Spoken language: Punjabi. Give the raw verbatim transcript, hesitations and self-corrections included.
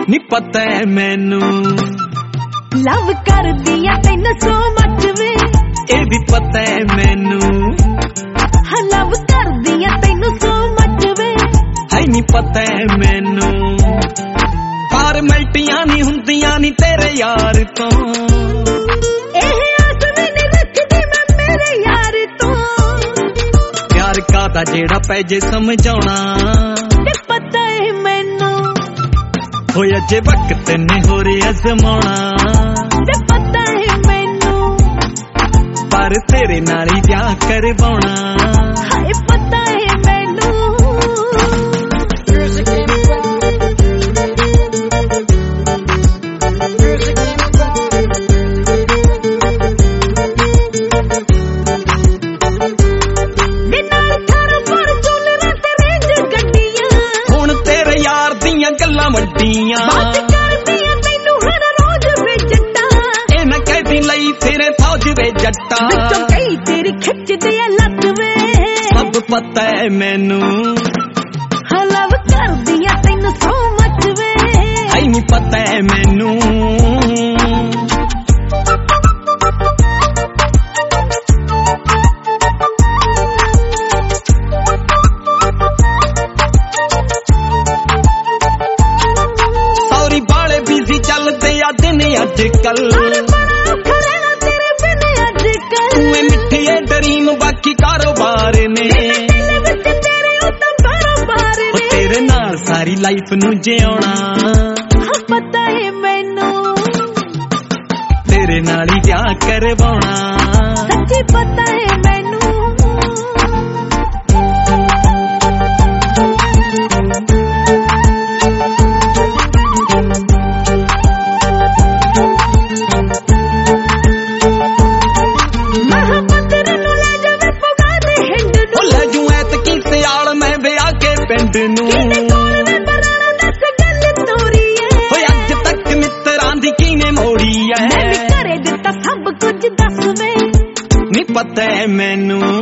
ਨੀ ਪਤਾ ਹੈ ਮੈਨੂੰ ਲਵ ਕਰਦੀ ਆ ਤੈਨੂੰ ਸੋ ਮੱਚ ਵੇ ਇਹ ਵੀ ਪਤਾ ਹੈ ਮੈਨੂੰ ਹਾਂ ਲਵ ਕਰਦੀ ਆ ਤੈਨੂੰ ਸੋ ਮੱਚ ਵੇ ਹੈ ਨੀ ਪਤਾ ਹੈ ਮੈਨੂੰ ਫਾਰਮੈਲਟੀਆਂ ਨਹੀਂ ਹੁੰਦੀਆਂ ਨੀ ਤੇਰੇ ਯਾਰ ਤੋਂ ਇਹ ਆਸ ਵੀ ਨਹੀਂ ਰੱਖਦੀ ਮੈਂ ਮੇਰੇ ਯਾਰ ਤੋਂ ਪਿਆਰ ਕਾਦਾ ਜਿਹੜਾ ਪੈ ਜੇ ਸਮਝਾਉਣਾ ਤੇ ਪਤਾ ਹੈ ਮੈਨੂੰ ਹੋਏ ਅਜੇ ਵਕਤ ਨੇ ਹੋ ਰਿਹਾ ਅਜ਼ਮਾਉਣਾ ਤੇ ਪਤਾ ਹੈ ਮੈਨੂੰ ਪਰ ਤੇਰੇ ਨਾਲ ਹੀ ਵਿਆਹ ਕਰਵਾਉਣਾ ਹਾਏ ਪਤਾ ਹੈ ਮੈਨੂੰ ਗੱਲਾਂ ਵੱਡੀਆਂ ਬਾਤ ਕਰਦੀਆਂ ਤੈਨੂੰ ਹਰ ਰੋਜ਼ ਵੇ ਜੱਟਾ ਇਹ ਨਾ ਕਹਿਦੀ ਲਈ ਤੇਰੇ ਫੌਜ ਵੇ ਜੱਟਾ ਵਿੱਚੋਂ ਕਈ ਤੇਰੀ ਖਿੱਚਦੇ ਆ ਲੱਤ ਵੇ ਸਭ ਪਤਾ ਹੈ ਮੈਨੂੰ ਹਲਵ ਕਰਦੀਆਂ ਤੈਨੂੰ ਸੋ ਮੱਚ ਵੇ ਹੈ ਨੀ ਪਤਾ ਹੈ ਮੈਨੂੰ ਅੱਜ ਕੱਲ ਤੇਰੇ ਬਿਨ ਅੱਜ ਕੱਲ ਤੂੰ ਮਿੱਠੀਏ ਡਰੀਮ ਬਾਕੀ ਕਾਰੋਬਾਰ ਨੇ ਤੇਰੇ ਉਹ ਤਾਂ ਬਾਰੋਬਾਰ ਨੇ ਤੇਰੇ ਨਾਲ ਸਾਰੀ ਲਾਈਫ ਨੂੰ ਜਿਉਣਾ ਪਤਾ ਹੈ ਮੈਨੂੰ ਤੇਰੇ ਨਾਲ ਹੀ ਵਿਆਹ ਕਰਵਾਉਣਾ ਸੱਚੀ ਪਤਾ ਹੈ ਮੈਨੂੰ ਪਿੰਡ ਨੂੰ ਦੱਸ ਗੱਲ ਤੋਰੀ ਐ ਓਏ ਅੱਜ ਤੱਕ ਮਿੱਤਰਾਂ ਦੀ ਕਿਨੇ ਮੋੜੀ ਐ ਮੈਂ ਵੀ ਘਰੇ ਦਿੱਤਾ ਸਭ ਕੁਝ ਦੱਸ ਵੇ ਨੀ ਪਤਾ ਹੈ ਮੈਨੂੰ